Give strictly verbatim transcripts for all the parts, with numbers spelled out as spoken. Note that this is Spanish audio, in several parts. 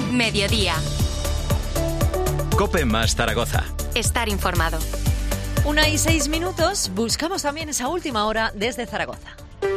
Mediodía. COPE más Zaragoza. Estar informado. Una y seis minutos, buscamos también esa última hora desde Zaragoza.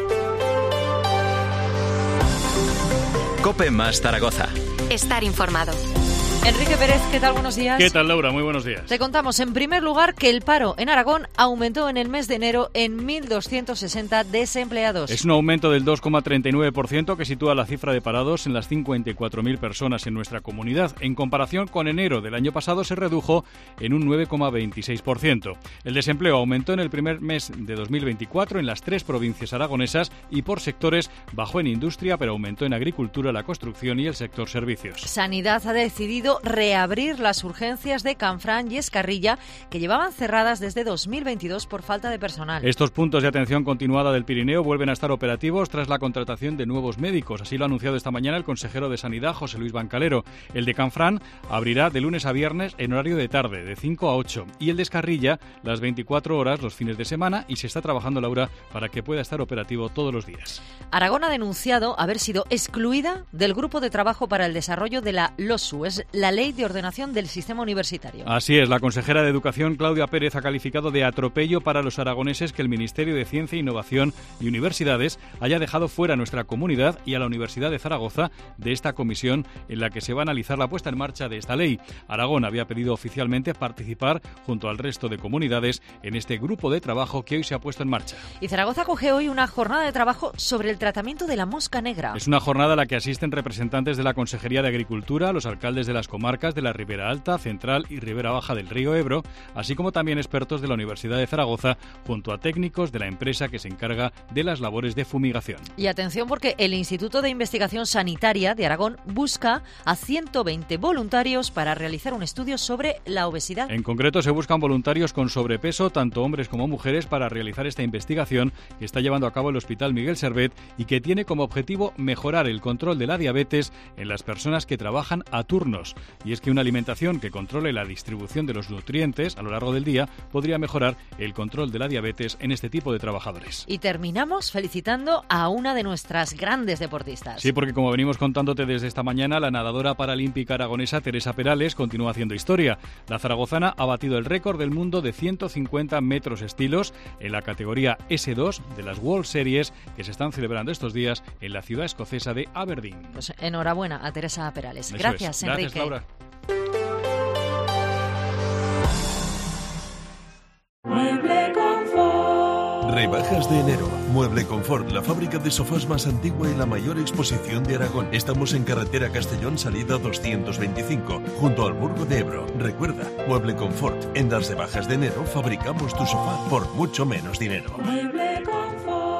COPE más Zaragoza. Estar informado. Enrique Pérez, ¿qué tal? Buenos días. ¿Qué tal, Laura? Muy buenos días. Te contamos, en primer lugar, que el paro en Aragón aumentó en el mes de enero en mil doscientos sesenta desempleados. Es un aumento del dos coma treinta y nueve por ciento que sitúa la cifra de parados en las cincuenta y cuatro mil personas en nuestra comunidad. En comparación con enero del año pasado, se redujo en un nueve coma veintiséis por ciento. El desempleo aumentó en el primer mes de dos mil veinticuatro en las tres provincias aragonesas y por sectores bajó en industria, pero aumentó en agricultura, la construcción y el sector servicios. Sanidad ha decidido reabrir las urgencias de Canfrán y Escarrilla, que llevaban cerradas desde dos mil veintidós por falta de personal. Estos puntos de atención continuada del Pirineo vuelven a estar operativos tras la contratación de nuevos médicos. Así lo ha anunciado esta mañana el consejero de Sanidad, José Luis Bancalero. El de Canfrán abrirá de lunes a viernes en horario de tarde, de cinco a ocho. Y el de Escarrilla, las veinticuatro horas los fines de semana, y se está trabajando, Laura, para que pueda estar operativo todos los días. Aragón ha denunciado haber sido excluida del Grupo de Trabajo para el Desarrollo de la LOSU, es la Ley de Ordenación del Sistema Universitario. Así es, la consejera de Educación, Claudia Pérez, ha calificado de atropello para los aragoneses que el Ministerio de Ciencia, Innovación y Universidades haya dejado fuera a nuestra comunidad y a la Universidad de Zaragoza de esta comisión en la que se va a analizar la puesta en marcha de esta ley. Aragón había pedido oficialmente participar junto al resto de comunidades en este grupo de trabajo que hoy se ha puesto en marcha. Y Zaragoza acoge hoy una jornada de trabajo sobre el tratamiento de la mosca negra. Es una jornada a la que asisten representantes de la Consejería de Agricultura, los alcaldes de las comarcas de la Ribera Alta, Central y Ribera Baja del Río Ebro, así como también expertos de la Universidad de Zaragoza, junto a técnicos de la empresa que se encarga de las labores de fumigación. Y atención, porque el Instituto de Investigación Sanitaria de Aragón busca a ciento veinte voluntarios para realizar un estudio sobre la obesidad. En concreto, se buscan voluntarios con sobrepeso, tanto hombres como mujeres, para realizar esta investigación que está llevando a cabo el Hospital Miguel Servet y que tiene como objetivo mejorar el control de la diabetes en las personas que trabajan a turnos. Y es que una alimentación que controle la distribución de los nutrientes a lo largo del día podría mejorar el control de la diabetes en este tipo de trabajadores. Y terminamos felicitando a una de nuestras grandes deportistas. Sí, porque como venimos contándote desde esta mañana, la nadadora paralímpica aragonesa Teresa Perales continúa haciendo historia. La zaragozana ha batido el récord del mundo de ciento cincuenta metros estilos en la categoría ese dos de las World Series que se están celebrando estos días en la ciudad escocesa de Aberdeen. Pues enhorabuena a Teresa Perales. Eso Gracias, es. Enrique. Gracias, Laura. Mueble Confort. Rebajas de enero. Mueble Confort, la fábrica de sofás más antigua y la mayor exposición de Aragón. Estamos en carretera Castellón, salida doscientos veinticinco, junto al Burgo de Ebro. Recuerda, Mueble Confort. En las rebajas de enero fabricamos tu sofá por mucho menos dinero. Mueble Confort.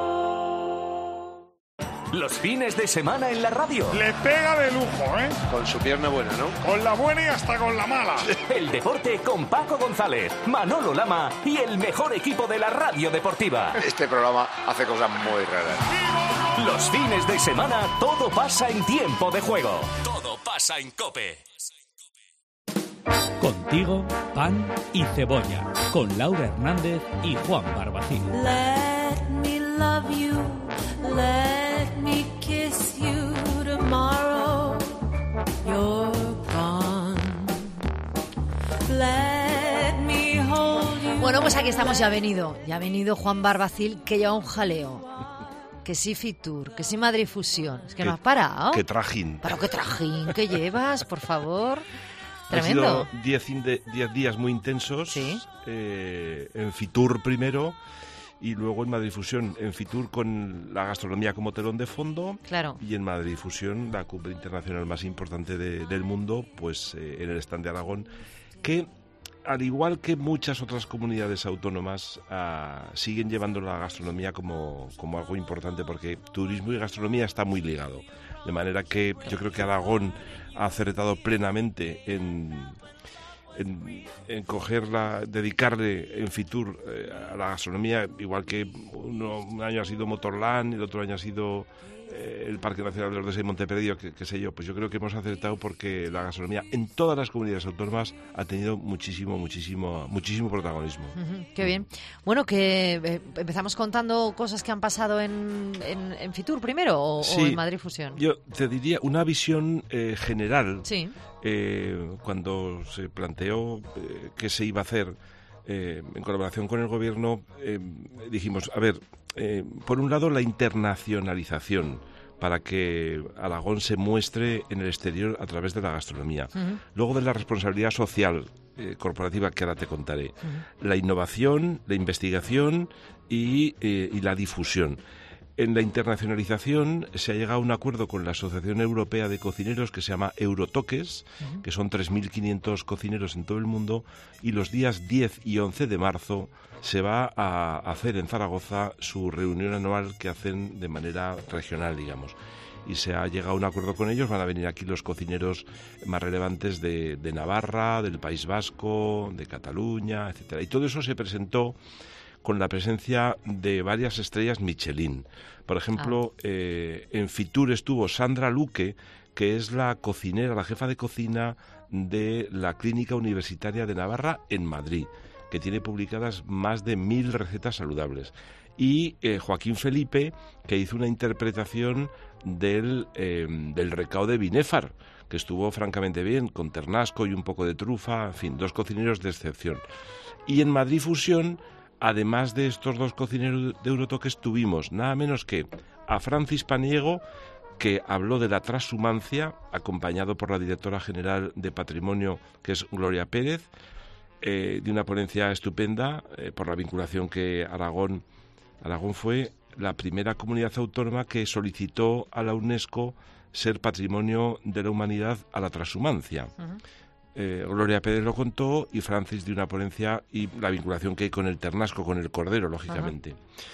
Los fines de semana en la radio. Le pega de lujo, ¿eh? Con su pierna buena, ¿no? Con la buena y hasta con la mala. El deporte con Paco González, Manolo Lama y el mejor equipo de la radio deportiva. Este programa hace cosas muy raras. Los fines de semana todo pasa en Tiempo de Juego. Todo pasa en COPE. Contigo, pan y cebolla. Con Laura Hernández y Juan Barbacín. Let me love you. Let me kiss you tomorrow. You're gone. Let me hold you. Bueno, pues aquí estamos, ya ha venido. Ya ha venido Juan Barbacil, que lleva un jaleo. Que sí Fitur, que sí Madrid Fusión. Es que no has parado. Qué trajín. Pero qué trajín que llevas, por favor. Tremendo. Han sido diez días muy intensos. Sí. Eh, en Fitur primero y luego en Madrid Fusión. En Fitur con la gastronomía como telón de fondo. Claro. Y en Madrid Fusión, la cumbre internacional más importante de, del mundo, pues eh, en el stand de Aragón, que al igual que muchas otras comunidades autónomas, uh, siguen llevando la gastronomía como, como algo importante, porque turismo y gastronomía está muy ligado. De manera que yo creo que Aragón ha acertado plenamente en, en, en cogerla, dedicarle en Fitur eh, a la gastronomía, igual que uno, un año ha sido Motorland, el otro año ha sido eh, el Parque Nacional de los Dehesa y Monteperdido, que, que sé yo, pues yo creo que hemos acertado porque la gastronomía en todas las comunidades autónomas ha tenido muchísimo, muchísimo, muchísimo protagonismo. Uh-huh, qué bien. Bueno, que eh, empezamos contando cosas que han pasado en, en, en Fitur primero o, sí, o en Madrid Fusión. Yo te diría una visión eh, general. Sí. Eh, cuando se planteó eh, qué se iba a hacer eh, en colaboración con el gobierno, eh, dijimos, a ver, eh, por un lado la internacionalización para que Aragón se muestre en el exterior a través de la gastronomía. Uh-huh. Luego de la responsabilidad social eh, corporativa, que ahora te contaré. Uh-huh. La innovación, la investigación y, eh, y la difusión. En la internacionalización se ha llegado a un acuerdo con la Asociación Europea de Cocineros que se llama Eurotoques, uh-huh. que son tres mil quinientos cocineros en todo el mundo, y los días diez y once de marzo se va a hacer en Zaragoza su reunión anual que hacen de manera regional, digamos. Y se ha llegado a un acuerdo con ellos, van a venir aquí los cocineros más relevantes de, de Navarra, del País Vasco, de Cataluña, etcétera. Y todo eso se presentó con la presencia de varias estrellas Michelin. Por ejemplo, ah. eh, en Fitur estuvo Sandra Luque, que es la cocinera, la jefa de cocina de la Clínica Universitaria de Navarra en Madrid, que tiene publicadas más de mil recetas saludables. Y eh, Joaquín Felipe, que hizo una interpretación del, eh, del recao de Binéfar, que estuvo francamente bien, con ternasco y un poco de trufa, en fin, dos cocineros de excepción. Y en Madrid Fusión, además de estos dos cocineros de Eurotoques, tuvimos nada menos que a Francis Paniego, que habló de la transhumancia, acompañado por la directora general de Patrimonio, que es Gloria Pérez, eh, de una ponencia estupenda, eh, por la vinculación que Aragón, Aragón fue la primera comunidad autónoma que solicitó a la UNESCO ser Patrimonio de la Humanidad a la transhumancia. Uh-huh. Eh, Gloria Pérez lo contó y Francis dio una ponencia y la vinculación que hay con el ternasco, con el cordero, lógicamente.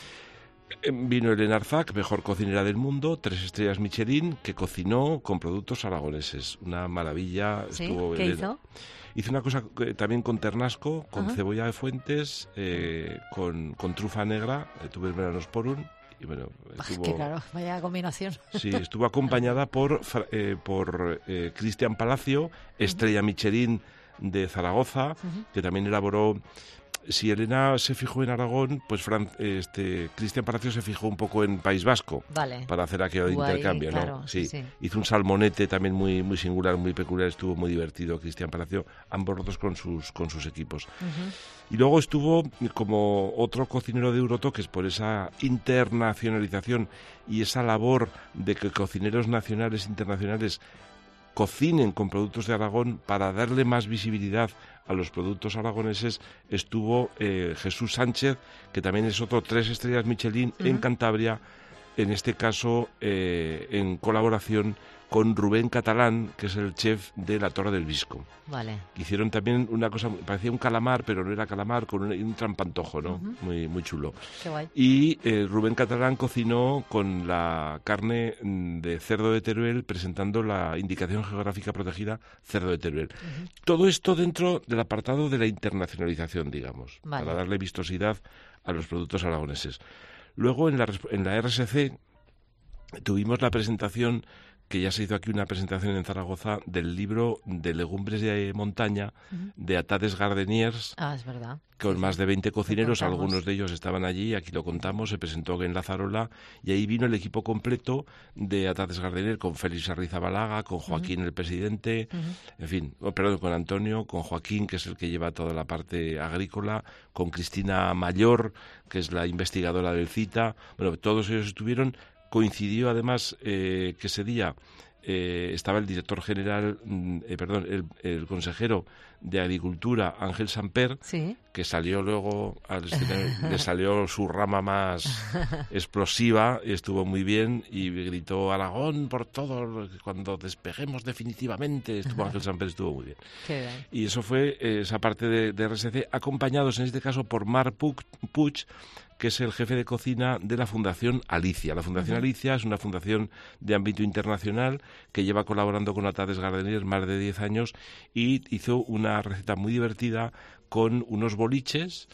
Uh-huh. Vino Elena Arzac, mejor cocinera del mundo, tres estrellas Michelin, que cocinó con productos aragoneses. Una maravilla. ¿Sí? Estuvo ¿Qué Elena. hizo? Hizo una cosa eh, también con ternasco, con uh-huh. cebolla de Fuentes, eh, con, con trufa negra, eh, tuve Melanosporum. Y bueno, estuvo, que claro, vaya combinación. Sí, estuvo acompañada por, eh, por eh, Cristian Palacio, estrella uh-huh. Michelin de Zaragoza, uh-huh. que también elaboró. Si Elena se fijó en Aragón, pues Fran, este Cristian Palacio se fijó un poco en País Vasco, vale. para hacer aquello de Guay, intercambio, claro, ¿no? Sí. sí, sí. Hizo un salmonete también muy muy singular, muy peculiar, estuvo muy divertido Cristian Palacio, ambos dos con sus con sus equipos. Uh-huh. Y luego estuvo como otro cocinero de Eurotoques por esa internacionalización y esa labor de que cocineros nacionales e internacionales cocinen con productos de Aragón para darle más visibilidad a los productos aragoneses. Estuvo eh, Jesús Sánchez, que también es otro tres estrellas Michelin uh-huh. en Cantabria, en este caso eh, en colaboración con Rubén Catalán, que es el chef de la Torre del Visco. Vale. Hicieron también una cosa, parecía un calamar, pero no era calamar, con un, un trampantojo, ¿no? Uh-huh. Muy muy chulo. Qué guay. Y eh, Rubén Catalán cocinó con la carne de cerdo de Teruel, presentando la indicación geográfica protegida cerdo de Teruel. Uh-huh. Todo esto dentro del apartado de la internacionalización, digamos, vale. para darle vistosidad a los productos aragoneses. Luego, en la, en la R S C, tuvimos la presentación, que ya se hizo aquí una presentación en Zaragoza, del libro de legumbres de montaña uh-huh. de Atades Gardeniers. Ah, es verdad. Con sí, más de veinte cocineros, contamos. Algunos de ellos estaban allí, aquí lo contamos, se presentó en Lazarola, y ahí vino el equipo completo de Atades Gardeniers, con Félix Arrizabalaga, con Joaquín, uh-huh. el presidente, uh-huh. en fin, oh, perdón, con Antonio, con Joaquín, que es el que lleva toda la parte agrícola, con Cristina Mayor, que es la investigadora del CITA. Bueno, todos ellos estuvieron. Coincidió además eh, que ese día eh, estaba el director general, eh, perdón, el, el consejero de Agricultura, Ángel Samper, ¿sí? que salió luego, al escenario, le salió su rama más explosiva, y estuvo muy bien, y gritó Aragón por todo, cuando despeguemos definitivamente. Estuvo Ángel Samper, estuvo muy bien. Qué bien. Y eso fue eh, esa parte de, de R S C, acompañados en este caso por Marc Puig, que es el jefe de cocina de la Fundación Alicia. La Fundación uh-huh. Alicia es una fundación de ámbito internacional que lleva colaborando con Atades Gardeniers más de diez años, y hizo una receta muy divertida con unos boliches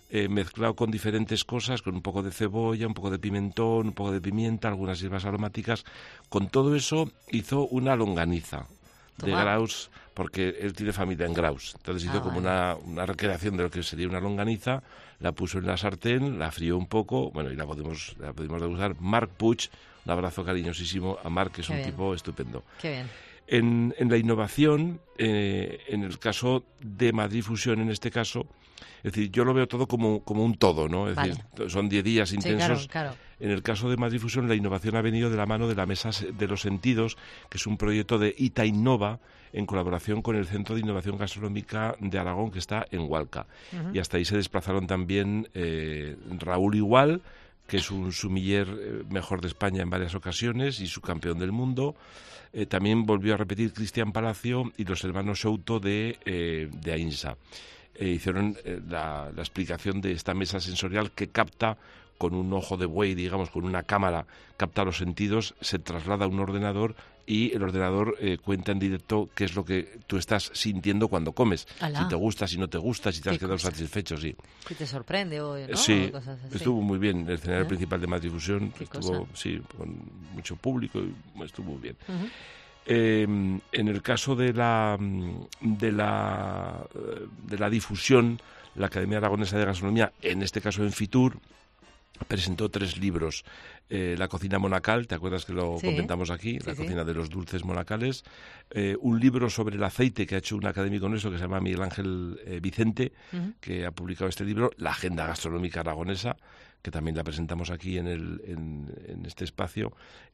eh, mezclado con diferentes cosas, con un poco de cebolla, un poco de pimentón, un poco de pimienta, algunas hierbas aromáticas. Con todo eso hizo una longaniza de Toma. Graus, porque él tiene familia en Graus. Entonces hizo Ah, como vale. una, una recreación de lo que sería una longaniza, la puso en la sartén, la frió un poco, bueno, y la podemos, la pudimos degustar. Marc Puig, un abrazo cariñosísimo a Marc, que es Qué un bien. tipo estupendo. Qué bien. En, en la innovación, eh, en el caso de Madrid Fusión, en este caso, es decir, yo lo veo todo como, como un todo, ¿no? Es Vale. decir, son diez días intensos. Sí, claro, claro. En el caso de Madrid Fusión, la innovación ha venido de la mano de la Mesa de los Sentidos, que es un proyecto de ITA Innova, en colaboración con el Centro de Innovación Gastronómica de Aragón, que está en Hualca. Ujú. Y hasta ahí se desplazaron también eh, Raúl Igual, que es un sumiller eh, mejor de España en varias ocasiones y subcampeón del mundo. Eh, también volvió a repetir Cristian Palacio y los hermanos Souto de, eh, de Ainsa. Eh, hicieron eh, la, la explicación de esta mesa sensorial que capta con un ojo de buey, digamos, con una cámara, capta los sentidos, se traslada a un ordenador y el ordenador eh, cuenta en directo qué es lo que tú estás sintiendo cuando comes. Alá. Si te gusta, si no te gusta, si te has Qué quedado cosa. satisfecho, sí. Si te sorprende o no, Sí, cosas así. estuvo muy bien. El escenario ¿Eh? principal de Madrid Fusión Qué estuvo, cosa. sí, con mucho público y estuvo muy bien. Ujú. Eh, en el caso de la de la de la difusión, la Academia Aragonesa de Gastronomía, en este caso en Fitur, presentó tres libros. Eh, la cocina monacal, ¿te acuerdas que lo Sí. comentamos aquí? Sí, la sí. cocina de los dulces monacales. Eh, un libro sobre el aceite que ha hecho un académico nuestro que se llama Miguel Ángel eh, Vicente, Ujú. que ha publicado este libro, La Agenda Gastronómica Aragonesa, que también la presentamos aquí en, el, en, en este espacio.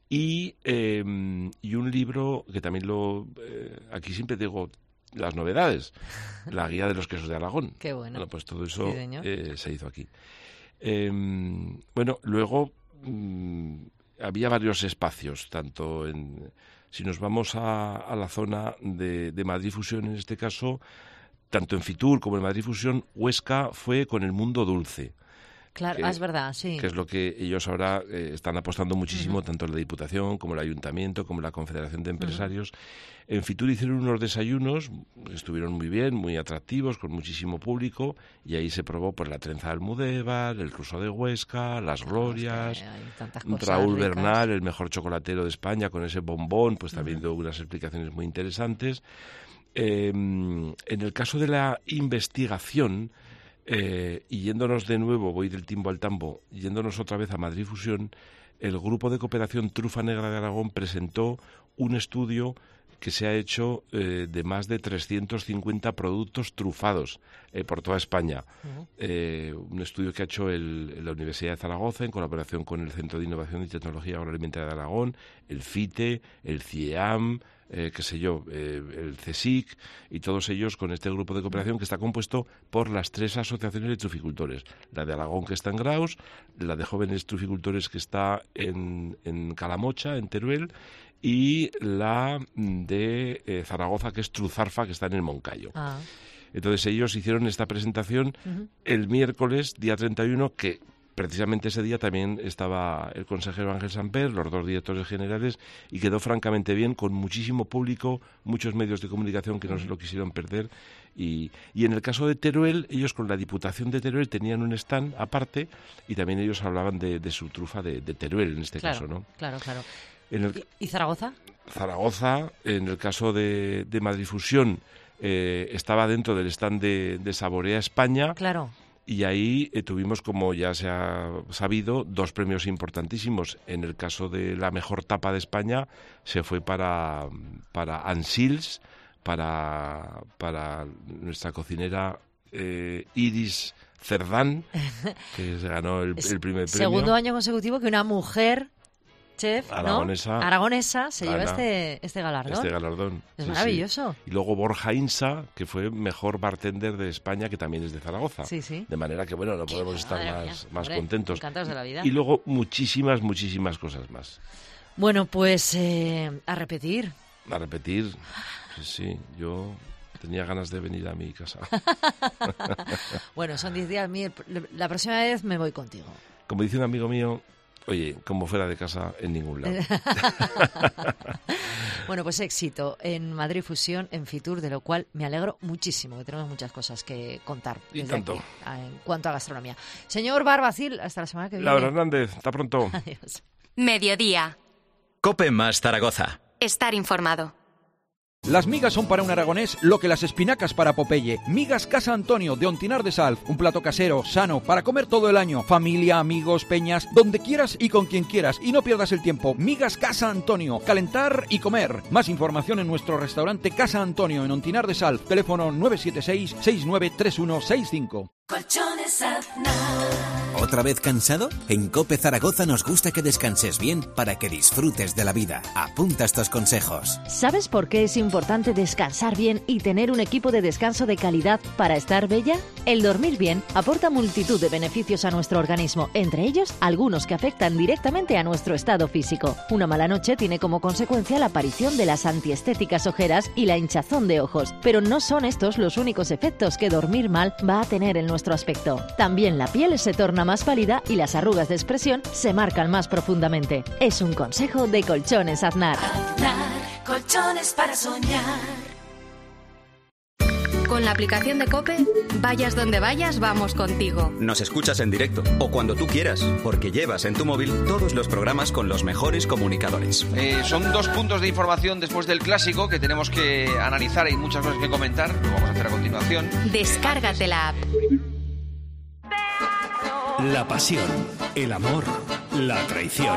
Y, eh, y un libro que también lo... Eh, aquí siempre digo las novedades. La guía de los quesos de Aragón. Qué bueno. Bueno, pues todo eso Sí, señor. eh, se hizo aquí. Eh, bueno, luego mm, había varios espacios, tanto en... Si nos vamos a, a la zona de, de Madrid Fusión, en este caso, tanto en Fitur como en Madrid Fusión, Huesca fue con el mundo dulce. Claro, que- ah, es verdad, sí. Que es lo que ellos ahora eh, están apostando muchísimo, tanto la Diputación como el Ayuntamiento, como la Confederación de Empresarios. En Fitur hicieron unos desayunos, estuvieron muy bien, muy atractivos, con muchísimo público, y ahí se probó pues la trenza de Almudévar, el ruso de Huesca, las glorias, hay tantas cosas Raúl ricas. Bernal, el mejor chocolatero de España, con ese bombón, pues también dio unas explicaciones muy interesantes. Eh, en el caso de la investigación, eh, y yéndonos de nuevo, voy del timbo al tambo, yéndonos otra vez a Madrid Fusión, el Grupo de Cooperación Trufa Negra de Aragón presentó un estudio que se ha hecho eh, de más de trescientos cincuenta productos trufados eh, por toda España. Ujú. Eh, un estudio que ha hecho el, la Universidad de Zaragoza en colaboración con el Centro de Innovación y Tecnología Agroalimentaria de Aragón, el FITE, el CIEAM, eh, qué sé yo, eh, el CSIC, y todos ellos con este grupo de cooperación que está compuesto por las tres asociaciones de truficultores. La de Aragón, que está en Graus, la de jóvenes truficultores, que está en, en Calamocha, en Teruel, y la de eh, Zaragoza, que es Truzarfa, que está en el Moncayo. Ah, Entonces ellos hicieron esta presentación ujú. el miércoles, día treinta y uno, que precisamente ese día también estaba el consejero Ángel Samper, los dos directores generales, y quedó francamente bien, con muchísimo público, muchos medios de comunicación que no se lo quisieron perder. Y, y en el caso de Teruel, ellos con la Diputación de Teruel tenían un stand aparte, y también ellos hablaban de, de su trufa de, de Teruel, en este Claro, caso, ¿no? claro, claro. En el, ¿Y, y Zaragoza? Zaragoza, en el caso de, de Madrid Fusión, eh, estaba dentro del stand de, de Saborea España. Claro. Y ahí eh, tuvimos, como ya se ha sabido, dos premios importantísimos. En el caso de la mejor tapa de España se fue para, para Ansils, para, para nuestra cocinera eh, Iris Cerdán, que se ganó el, el primer premio. Segundo año consecutivo que una mujer chef, ¿no? Aragonesa, Aragonesa se lleva gana este, este galardón. Este galardón. Es sí, maravilloso. Sí. Y luego Borja Insa, que fue mejor bartender de España, que también es de Zaragoza. Sí, sí. De manera que, bueno, no podemos estar Madre más, mía. más Hombre, contentos. encantados de la vida. Y luego muchísimas, muchísimas cosas más. Bueno, pues eh, a repetir. A repetir. Sí, sí, yo tenía ganas de venir a mi casa. Bueno, son diez días. Mi- La próxima vez me voy contigo. Como dice un amigo mío, oye, como fuera de casa, en ningún lado. Bueno, pues éxito en Madrid Fusión, en Fitur, de lo cual me alegro muchísimo, que tenemos muchas cosas que contar Y desde tanto. aquí, en cuanto a gastronomía. Señor Barbacil, hasta la semana que viene. Laura Hernández, hasta pronto. Adiós. Mediodía. COPE más Zaragoza. Estar informado. Las migas son para un aragonés lo que las espinacas para Popeye. Migas Casa Antonio de Ontinar de Salv. Un plato casero, sano, para comer todo el año. Familia, amigos, peñas, donde quieras y con quien quieras. Y no pierdas el tiempo. Migas Casa Antonio. Calentar y comer. Más información en nuestro restaurante Casa Antonio en Ontinar de Salv. Teléfono nueve siete seis, seis nueve tres uno seis cinco. Colchones Aznar. ¿Otra vez cansado? En COPE Zaragoza nos gusta que descanses bien para que disfrutes de la vida. Apunta estos consejos. ¿Sabes por qué es importante descansar bien y tener un equipo de descanso de calidad para estar bella? El dormir bien aporta multitud de beneficios a nuestro organismo, entre ellos algunos que afectan directamente a nuestro estado físico. Una mala noche tiene como consecuencia la aparición de las antiestéticas ojeras y la hinchazón de ojos, pero no son estos los únicos efectos que dormir mal va a tener en nuestro aspecto. También la piel se torna más pálida y las arrugas de expresión se marcan más profundamente. Es un consejo de Colchones Aznar. Aznar, colchones para soñar. Con la aplicación de COPE, vayas donde vayas, vamos contigo. Nos escuchas en directo o cuando tú quieras, porque llevas en tu móvil todos los programas con los mejores comunicadores. Eh, son dos puntos de información después del clásico que tenemos que analizar. Hay muchas cosas que comentar, lo vamos a hacer a continuación. Descárgate la app. La pasión, el amor, la traición.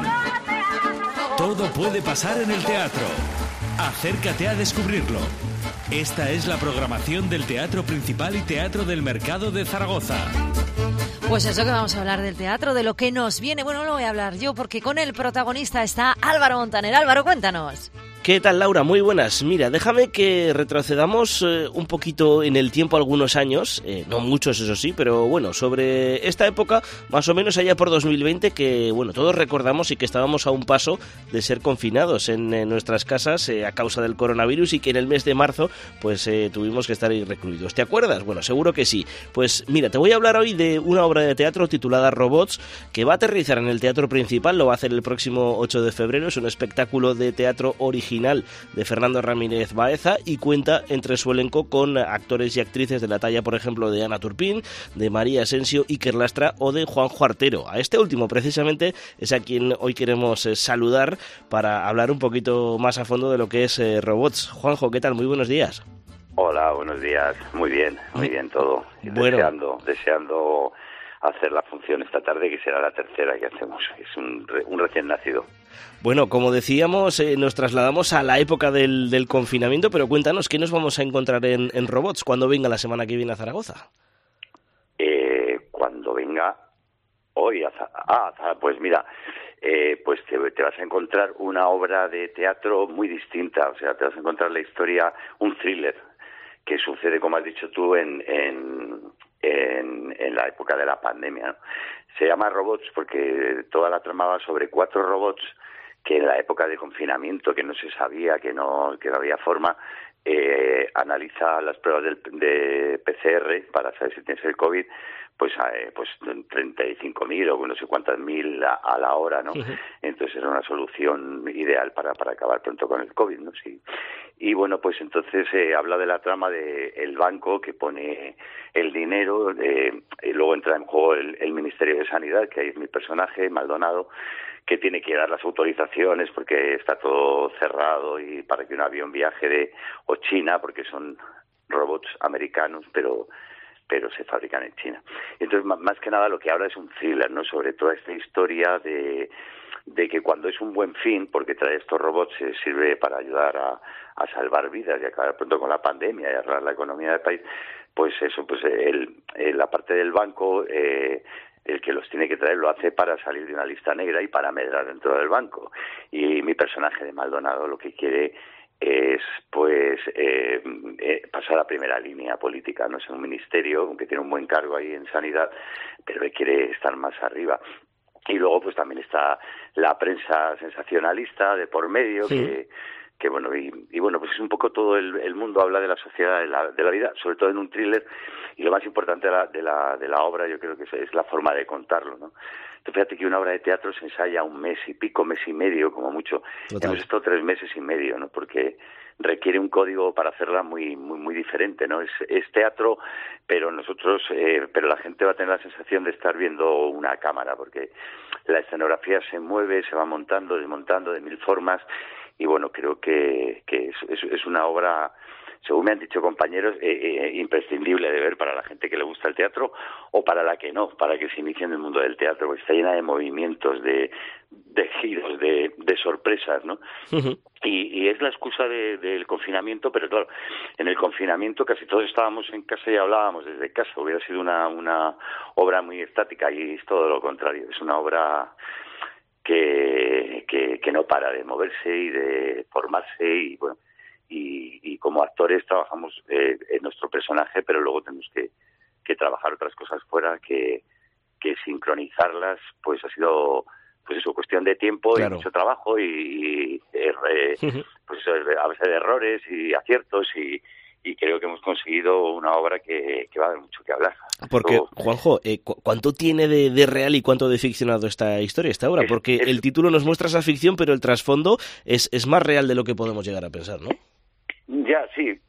Todo puede pasar en el teatro. Acércate a descubrirlo. Esta es la programación del Teatro Principal y Teatro del Mercado de Zaragoza. Pues eso, que vamos a hablar del teatro, de lo que nos viene. Bueno, no lo voy a hablar yo porque con el protagonista está Álvaro Montaner. Álvaro, cuéntanos. ¿Qué tal, Laura? Muy buenas. Mira, déjame que retrocedamos eh, un poquito en el tiempo algunos años, eh, no muchos eso sí, pero bueno, sobre esta época, más o menos allá por dos mil veinte, que bueno, todos recordamos y que estábamos a un paso de ser confinados en, en nuestras casas eh, a causa del coronavirus y que en el mes de marzo pues eh, tuvimos que estar ahí recluidos. ¿Te acuerdas? Bueno, seguro que sí. Pues mira, te voy a hablar hoy de una obra de teatro titulada Robots, que va a aterrizar en el Teatro Principal, lo va a hacer el próximo ocho de febrero, es un espectáculo de teatro original de Fernando Ramírez Baeza y cuenta entre su elenco con actores y actrices de la talla, por ejemplo, de Ana Turpín, de María Asensio, Iker Lastra o de Juanjo Artero. A este último, precisamente, es a quien hoy queremos eh, saludar para hablar un poquito más a fondo de lo que es eh, Robots. Juanjo, ¿qué tal? Muy buenos días. Hola, buenos días. Muy bien, muy bien todo. Bueno. Deseando, deseando hacer la función esta tarde, que será la tercera que hacemos. Es un, un recién nacido. Bueno, como decíamos, eh, nos trasladamos a la época del, del confinamiento, pero cuéntanos, ¿qué nos vamos a encontrar en, en Robots cuando venga la semana que viene a Zaragoza? Eh, cuando venga hoy a Zaragoza. Ah, pues mira, eh, pues te, te vas a encontrar una obra de teatro muy distinta. O sea, te vas a encontrar la historia, un thriller, que sucede, como has dicho tú, en, en, en, en la época de la pandemia, ¿no? Se llama Robots porque toda la trama va sobre cuatro robots que en la época de confinamiento, que no se sabía, que no, que no había forma, eh, analiza las pruebas del, de P C R para saber si tienes el COVID, pues eh, pues treinta y cinco mil o no sé cuántas mil a, a la hora, ¿no? Uh-huh. Entonces era una solución ideal para, para acabar pronto con el COVID, ¿no? Sí. Y bueno, pues entonces eh, habla de la trama de el banco que pone el dinero, eh, y luego entra en juego el, el Ministerio de Sanidad, que ahí es mi personaje, Maldonado, que tiene que dar las autorizaciones porque está todo cerrado y para que un avión viaje de o China, porque son robots americanos, pero pero se fabrican en China. Entonces, más que nada, lo que habla es un thriller, ¿no? Sobre toda esta historia de, de que cuando es un buen fin, porque trae estos robots, se sirve para ayudar a, a salvar vidas y acabar pronto con la pandemia y arreglar la economía del país, pues eso, pues el, el, la parte del banco, eh, el que los tiene que traer lo hace para salir de una lista negra y para medrar dentro del banco. Y mi personaje de Maldonado lo que quiere es pues eh, eh, pasar a primera línea política, no es un ministerio, aunque tiene un buen cargo ahí en sanidad, pero él quiere estar más arriba. Y luego pues también está la prensa sensacionalista de por medio, sí. que que bueno, y, y bueno, pues es un poco todo el, el mundo habla de la sociedad, de la, de la vida, sobre todo en un thriller, y lo más importante de la, de la, de la obra yo creo que es, es la forma de contarlo, ¿no? fíjate que una obra de teatro se ensaya un mes y pico, mes y medio, como mucho. Total. Hemos estado tres meses y medio, ¿no? Porque requiere un código para hacerla muy muy muy diferente, ¿no? Es, es teatro, pero nosotros, eh, pero la gente va a tener la sensación de estar viendo una cámara, porque la escenografía se mueve, se va montando, desmontando de mil formas, y bueno, creo que, que es, es, es una obra, según me han dicho compañeros, eh, eh, imprescindible de ver para la gente que le gusta el teatro o para la que no, para que se inicie en el mundo del teatro, porque está llena de movimientos, de, de giros, de, de sorpresas, ¿no? Uh-huh. Y, y es la excusa de, del confinamiento, pero claro, en el confinamiento casi todos estábamos en casa y hablábamos desde casa. Hubiera sido una, una obra muy estática, y es todo lo contrario. Es una obra que, que, que no para de moverse y de formarse, y bueno, y, y como actores trabajamos eh, en nuestro personaje, pero luego tenemos que, que trabajar otras cosas fuera, que, que sincronizarlas, pues ha sido, pues eso, cuestión de tiempo, claro, y mucho trabajo, y, y eh, pues eso, a veces de errores y aciertos, y, y creo que hemos conseguido una obra que, que va a dar mucho que hablar. Porque, Luego, Juanjo, eh, ¿cu- ¿cuánto tiene de, de real y cuánto de ficcionado esta historia, esta obra? Porque es, es, el título nos muestra esa ficción, pero el trasfondo es, es más real de lo que podemos llegar a pensar, ¿no? Ya, sí.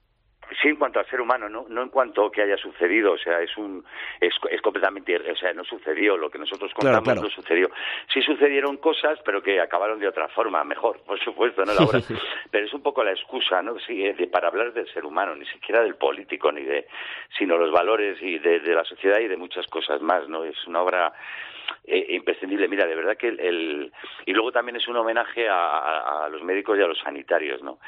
Sí, en cuanto al ser humano, no, no en cuanto a que haya sucedido, o sea, es un, es, es completamente, o sea, no sucedió, lo que nosotros contamos, claro, claro, no sucedió. Sí sucedieron cosas, pero que acabaron de otra forma, mejor, por supuesto, ¿no? La obra, pero es un poco la excusa, ¿no? Sí, de, para hablar del ser humano, ni siquiera del político, ni de, sino los valores y de, de la sociedad y de muchas cosas más, ¿no? Es una obra eh, imprescindible. Mira, de verdad que el, el, y luego también es un homenaje a, a, a los médicos y a los sanitarios, ¿no?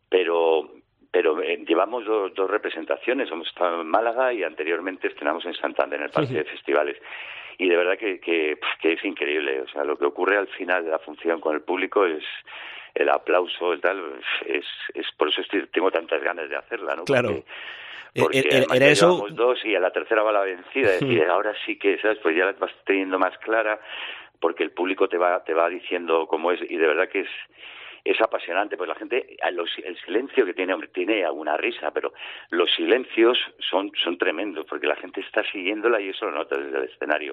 Pero pero eh, llevamos dos, dos representaciones, hemos estado en Málaga y anteriormente estrenamos en Santander, en el Parque de Festivales, y de verdad que, que, que es increíble, o sea, lo que ocurre al final de la función con el público es el aplauso, el tal, es, es por eso estoy, tengo tantas ganas de hacerla, ¿no? Claro. Porque, porque era, era ya eso... llevamos dos y a la tercera va la vencida, es decir, ahora sí que, ¿sabes? Pues ya la vas teniendo más clara, porque el público te va, te va diciendo cómo es, y de verdad que es es apasionante, pues la gente, el silencio que tiene, hombre, tiene alguna risa, pero los silencios son son tremendos, porque la gente está siguiéndola y eso lo nota desde el escenario.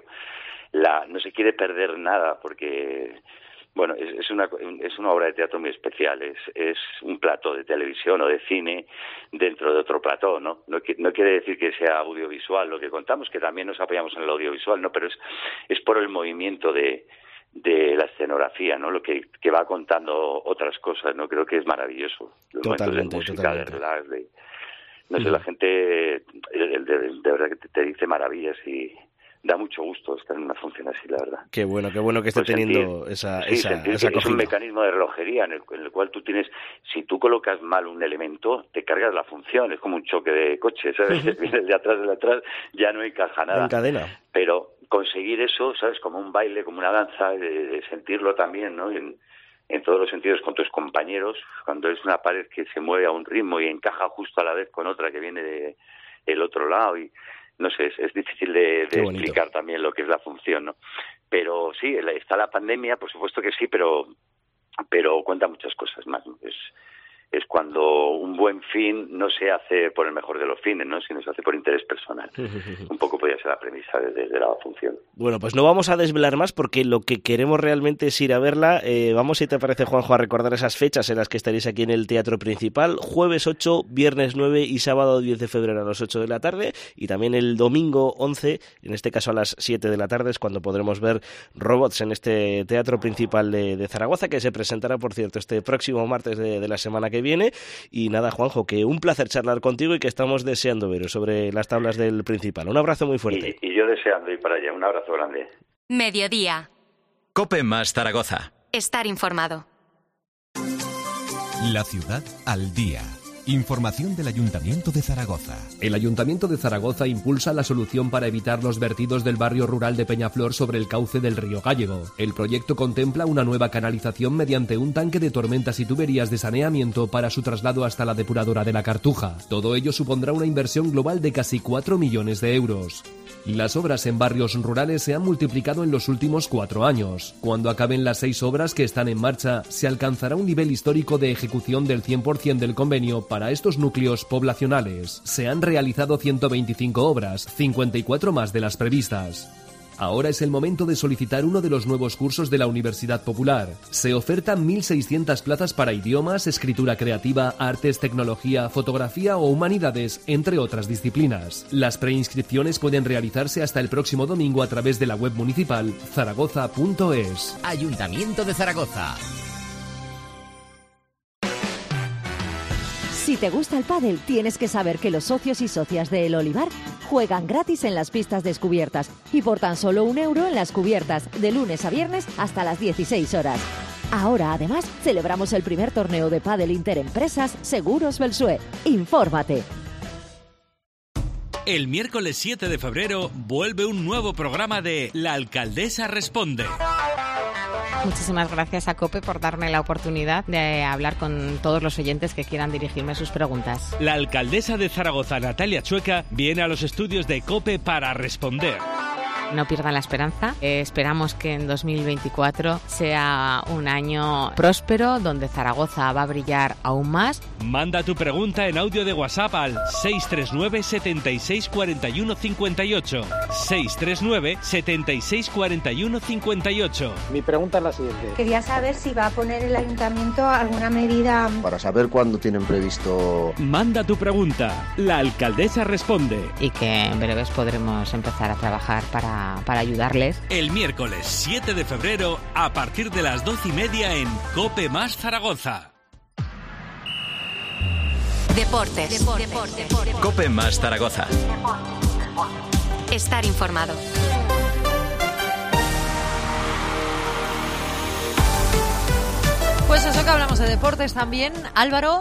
La, no se quiere perder nada, porque, bueno, es, es una es una obra de teatro muy especial, es es un plató de televisión o de cine dentro de otro plató, ¿no? No, no quiere decir que sea audiovisual lo que contamos, que también nos apoyamos en el audiovisual, ¿no? Pero es es por el movimiento de de la escenografía, ¿no? Lo que, que va contando otras cosas, ¿no? Creo que es maravilloso. Los totalmente, momentos de música, totalmente. de relax, de... No sé, mm. la gente de, de, de verdad que te, te dice maravillas y da mucho gusto estar en una función así, la verdad. Qué bueno, qué bueno que esté pues teniendo sentir, esa, sí, esa, esa es un mecanismo de relojería en el, en el cual tú tienes, si tú colocas mal un elemento, te cargas la función, es como un choque de coche, ¿sabes? Viene el de atrás, el de atrás, ya no encaja nada. En cadena. Pero conseguir eso, ¿sabes? Como un baile, como una danza, de, de sentirlo también, ¿no? En, en todos los sentidos con tus compañeros, cuando es una pared que se mueve a un ritmo y encaja justo a la vez con otra que viene de el otro lado, y no sé, es, es difícil de, de explicar también lo que es la función, ¿no? Pero sí, está la pandemia, por supuesto que sí, pero pero cuenta muchas cosas más, ¿no? Es es cuando un buen fin no se hace por el mejor de los fines, ¿no? Sino se hace por interés personal. Un poco podría ser la premisa desde de la función. Bueno, pues no vamos a desvelar más porque lo que queremos realmente es ir a verla. Eh, vamos, si te parece, Juanjo, a recordar esas fechas en las que estaréis aquí en el Teatro Principal. Jueves ocho, viernes nueve y sábado diez de febrero a las ocho de la tarde. Y también el domingo once, en este caso a las siete de la tarde, es cuando podremos ver Robots en este Teatro Principal de, de Zaragoza, que se presentará, por cierto, este próximo martes de, de la semana que viene. Y nada, Juanjo, que un placer charlar contigo y que estamos deseando veros sobre las tablas del Principal. Un abrazo muy fuerte. Y, y yo deseando ir para allá. Un abrazo grande. Mediodía. COPE más Zaragoza. Estar informado. La ciudad al día. Información del Ayuntamiento de Zaragoza. El Ayuntamiento de Zaragoza impulsa la solución para evitar los vertidos del barrio rural de Peñaflor sobre el cauce del río Gállego. El proyecto contempla una nueva canalización mediante un tanque de tormentas y tuberías de saneamiento para su traslado hasta la depuradora de la Cartuja. Todo ello supondrá una inversión global de casi cuatro millones de euros. Las obras en barrios rurales se han multiplicado en los últimos cuatro años. Cuando acaben las seis obras que están en marcha, se alcanzará un nivel histórico de ejecución del cien por ciento del convenio para estos núcleos poblacionales. Se han realizado ciento veinticinco obras, cincuenta y cuatro más de las previstas. Ahora es el momento de solicitar uno de los nuevos cursos de la Universidad Popular. Se ofertan mil seiscientas plazas para idiomas, escritura creativa, artes, tecnología, fotografía o humanidades, entre otras disciplinas. Las preinscripciones pueden realizarse hasta el próximo domingo a través de la web municipal zaragoza punto es. Ayuntamiento de Zaragoza. Si te gusta el pádel, tienes que saber que los socios y socias de El Olivar juegan gratis en las pistas descubiertas y por tan solo un euro en las cubiertas, de lunes a viernes hasta las dieciséis horas. Ahora, además, celebramos el primer torneo de pádel interempresas Seguros Belsue. Infórmate. El miércoles siete de febrero vuelve un nuevo programa de La Alcaldesa Responde. Muchísimas gracias a COPE por darme la oportunidad de hablar con todos los oyentes que quieran dirigirme sus preguntas. La alcaldesa de Zaragoza, Natalia Chueca, viene a los estudios de COPE para responder. No pierdan la esperanza. Eh, esperamos que en dos mil veinticuatro sea un año próspero donde Zaragoza va a brillar aún más. Manda tu pregunta en audio de WhatsApp al seis tres nueve, setenta y seis, cuarenta y uno, cincuenta y ocho. seis tres nueve, setenta y seis, cuarenta y uno, cincuenta y ocho. Mi pregunta es la siguiente. Quería saber si va a poner el ayuntamiento alguna medida... Para saber cuándo tienen previsto... Manda tu pregunta. La alcaldesa responde. Y que en breves podremos empezar a trabajar para para ayudarles. El miércoles siete de febrero a partir de las doce y media en COPE más Zaragoza. Deportes. Deportes. Deportes. COPE más Zaragoza. Estar informado. Pues eso que hablamos de deportes también, Álvaro,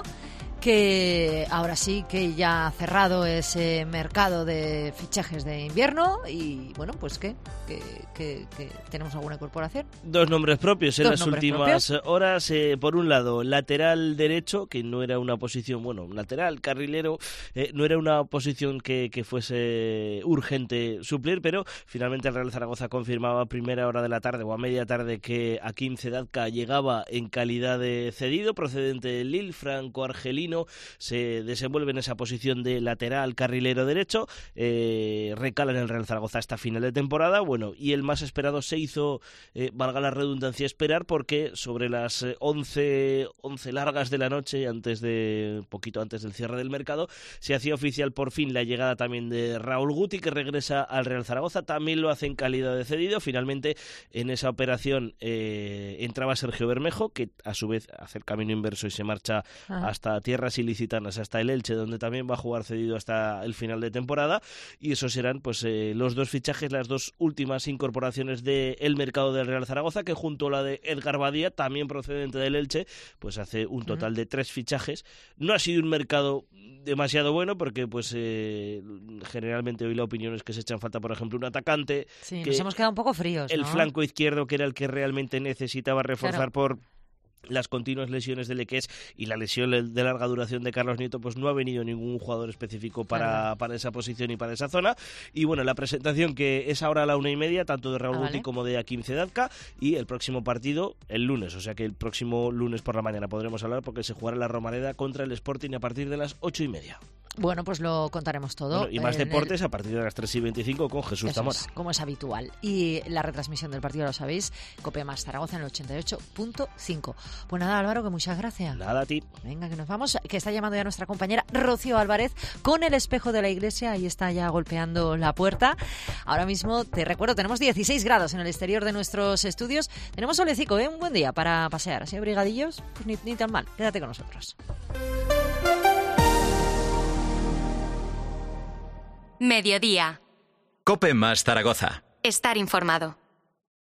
que ahora sí que ya ha cerrado ese mercado de fichajes de invierno y bueno, pues ¿qué? ¿Que, que, que tenemos alguna incorporación? Dos nombres propios en Dos las nombres últimas propios. horas. Eh, por un lado, lateral derecho, que no era una posición, bueno, lateral, carrilero, eh, no era una posición que, que fuese urgente suplir, pero finalmente el Real Zaragoza confirmaba a primera hora de la tarde o a media tarde que Akim Zedazka llegaba en calidad de cedido, procedente del Lille, franco-argelino. Se desenvuelve en esa posición de lateral carrilero derecho, eh, recala en el Real Zaragoza hasta final de temporada, bueno, y el más esperado se hizo, eh, valga la redundancia, esperar, porque sobre las once, once largas de la noche, antes de poquito antes del cierre del mercado, se hacía oficial por fin la llegada también de Raúl Guti, que regresa al Real Zaragoza, también lo hace en calidad de cedido. Finalmente en esa operación eh, entraba Sergio Bermejo, que a su vez hace el camino inverso y se marcha ah. hasta tierras ilicitanas, hasta el Elche, donde también va a jugar cedido hasta el final de temporada, y esos serán pues eh, los dos fichajes, las dos últimas incorporaciones del mercado del Real Zaragoza, que junto a la de Edgar Badía, también procedente del Elche, pues hace un total de tres fichajes. No ha sido un mercado demasiado bueno, porque pues eh, generalmente hoy la opinión es que se echan falta, por ejemplo, un atacante. Sí, que nos hemos quedado un poco fríos, el ¿no? flanco izquierdo, que era el que realmente necesitaba reforzar, claro, por las continuas lesiones de Lequés y la lesión de larga duración de Carlos Nieto, pues no ha venido ningún jugador específico para, claro, para esa posición y para esa zona. Y bueno, la presentación, que es ahora a la una y media, tanto de Raúl ah, Guti vale. como de Akim Zedazka, y el próximo partido el lunes, o sea que el próximo lunes por la mañana podremos hablar, porque se jugará la Romareda contra el Sporting a partir de las ocho y media. Bueno, pues lo contaremos todo. Bueno, y más deportes el... a partir de las tres y veinticinco con Jesús Eso Zamora. Es, como es habitual. Y la retransmisión del partido, lo sabéis, COPE más Zaragoza en el ochenta y ocho punto cinco. Pues nada, Álvaro, que muchas gracias. Nada, a ti. Venga, que nos vamos, que está llamando ya nuestra compañera Rocío Álvarez con el espejo de la iglesia. Ahí está ya golpeando la puerta. Ahora mismo, te recuerdo, tenemos dieciséis grados en el exterior de nuestros estudios. Tenemos solecico, ¿eh? Un buen día para pasear. Así abrigadillos, pues ni, ni tan mal. Quédate con nosotros. Mediodía. COPE más Zaragoza. Estar informado.